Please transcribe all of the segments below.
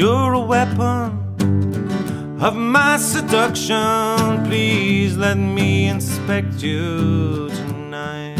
You're a weapon of my seduction. Please let me inspect you tonight.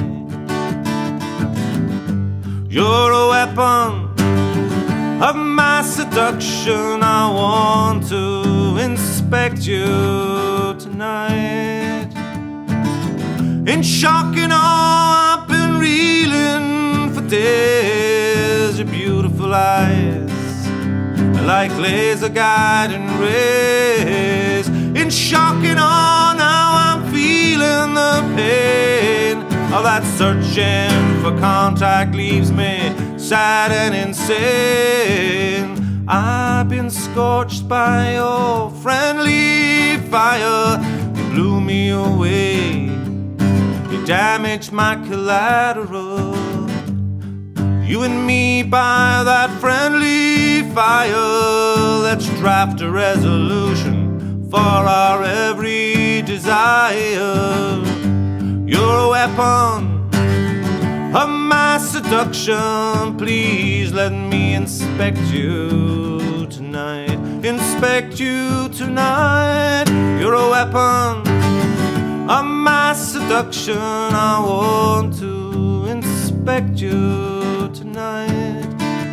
You're a weapon of my seduction. I want to inspect you tonight. In shock and awe, I've been reeling for days. Your beautiful eyes like laser guiding rays. In shock and awe, now I'm feeling the pain of that searching for contact leaves me sad and insane. I've been scorched by your friendly fire. You blew me away, you damaged my collateral. You and me by that friendly fire. Let's draft a resolution for our every desire. You're a weapon of my seduction. Please let me inspect you tonight. Inspect you tonight. You're a weapon of my seduction. I want to inspect you tonight.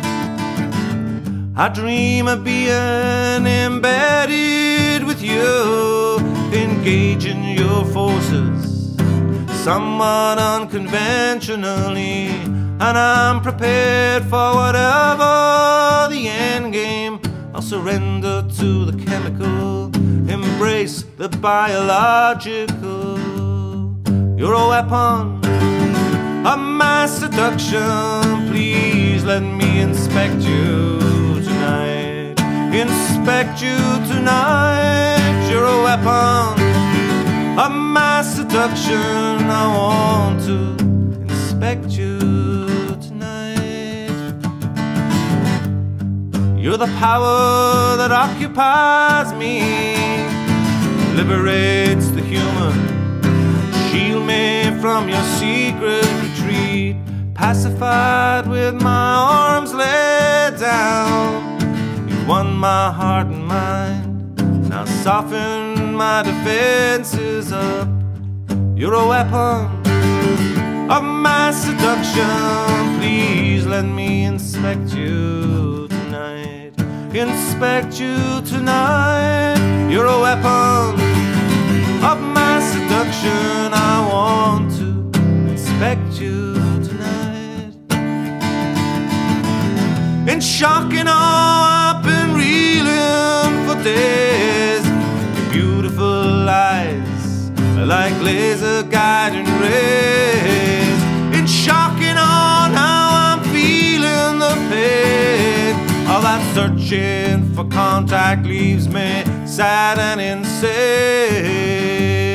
I dream of being embedded with you, engaging your forces somewhat unconventionally, and I'm prepared for whatever the end game. I'll surrender to the chemical, embrace the biological. You're a weapon of my seduction. Please let me inspect you tonight. Inspect you tonight. You're a weapon of my seduction. I want to inspect you tonight. You're the power that occupies me, liberates the human. Shield me from your secret retreat, pacified with my arms laid down. You've won my heart and mind, now soften my defenses up. You're a weapon of my seduction. Please let me inspect you tonight. Inspect you tonight. You're a weapon of my seduction. I want to inspect you tonight. In shock and awe, I've been reeling for days. Your beautiful eyes are like laser guiding rays. In shock and awe, now I'm feeling the pain. All that searching for contact leaves me sad and insane.